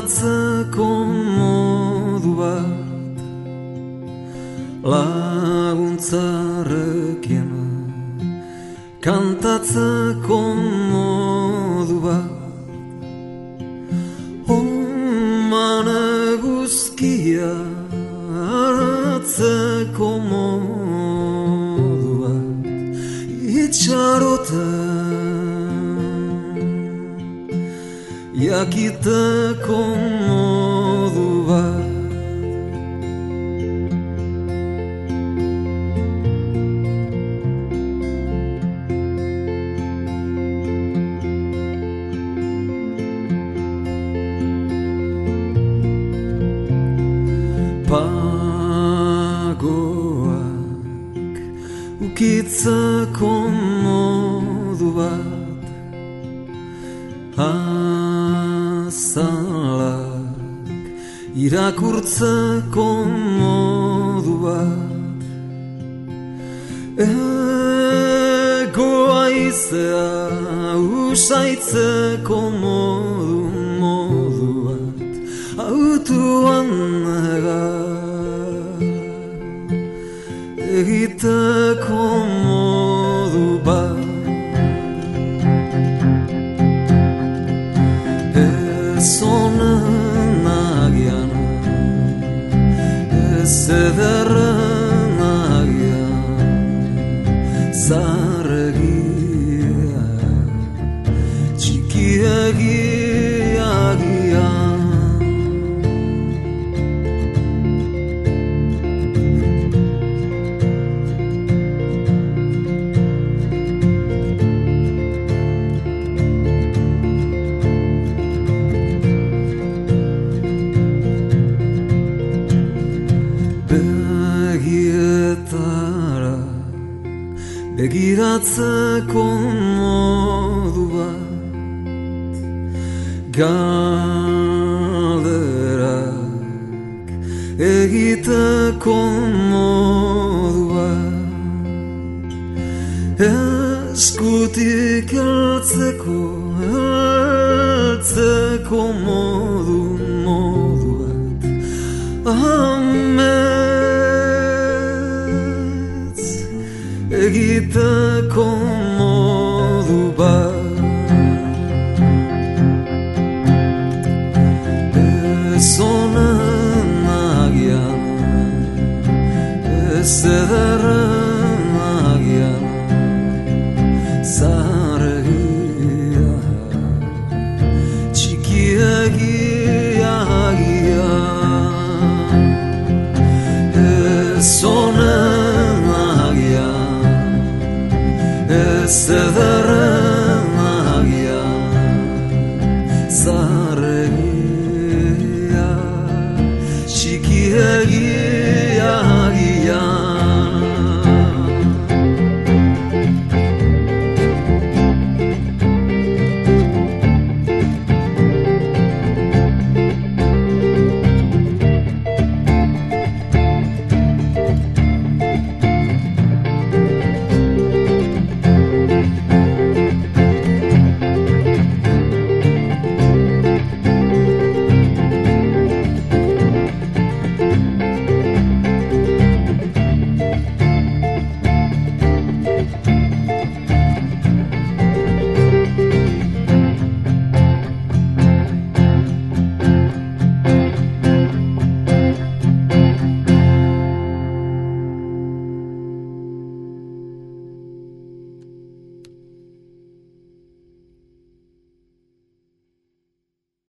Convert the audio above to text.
Kantatzeko modu bat laguntzarekin, kantatzeko modu bat oman eguzkia hartzeko modu bat itxaroten jakiteko modu bat. Pagoak ukitzeko modu bat, azalak irakurtzeko modu bat, egoaizea usaitzeko modu bat, autuan egiteko modu bat. Ez honen agian, ez ederren agian, zaharregia, txikiegia agian. Begietara begiratzeko modu bat, galderak egiteko modu bat, eskutik heltzeko modu bat, egiteko modu bat. Ez honen agian, ez ederren agian, zaharregia, txikiegia agian. Ez honen ez ederren